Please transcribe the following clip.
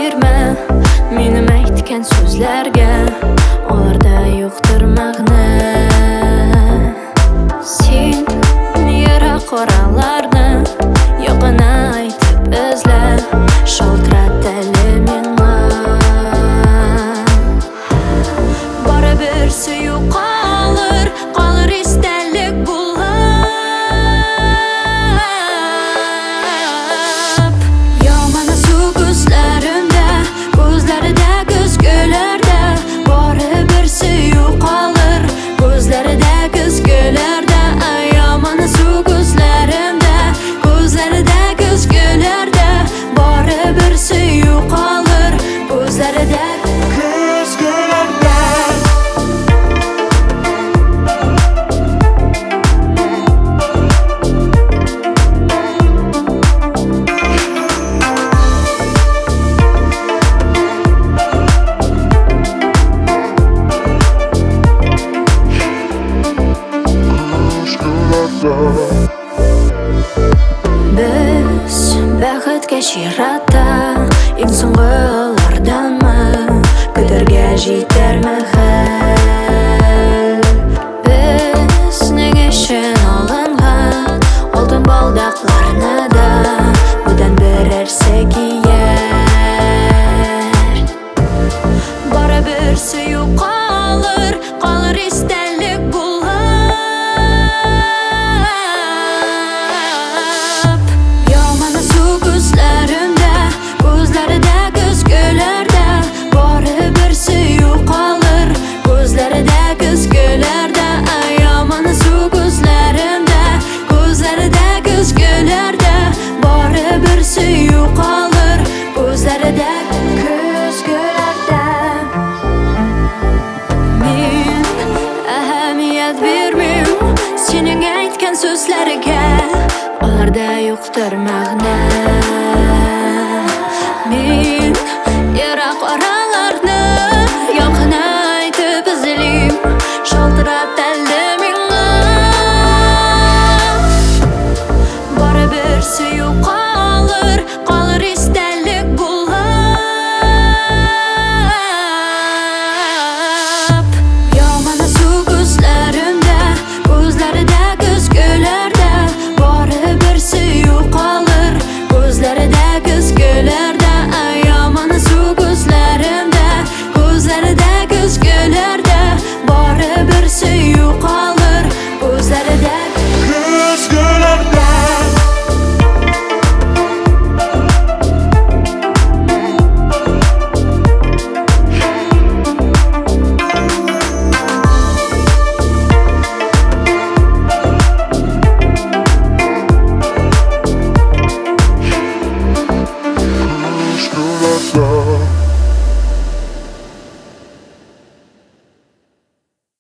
berme menim aytgan so'zlarga, ularda yo'qdir ma'na. Sen yara qoralarni yo'qini aytib izla, shaltiratali menga baribir suyuq qolar istalik bullab. Yomana suv ko'zlarimda, ko'zlarida ko'zgularda, baribir suyuq qolar ko'zlarida ko'zgularda. Yomana suv ko'zlarimda, ko'zlarida ko'zgularda, baribir suyuq qolar ko'zlarida biz baxtga shiratda eng so'nggilardanmi, ko'targa yetarmi hal. Biz nega shin olingan oltin baldaqlarni da budan birarsa kiyar, baribir suyuq qolar istalik bullab. Yomana suv ko'zlarimda, ko'zlarida ko'zgularda, baribir suyuq qolar ko'zlarida ko'zgularda. Yomana suv ko'zlarimda, ko'zlarida ko'zgularda, baribir suyuq qolar ko'zlarida ko'zgularda. Men ahamiyat bermim sening aytgan so'zlariga, ularda yo'qdir ma'na. Men yara qora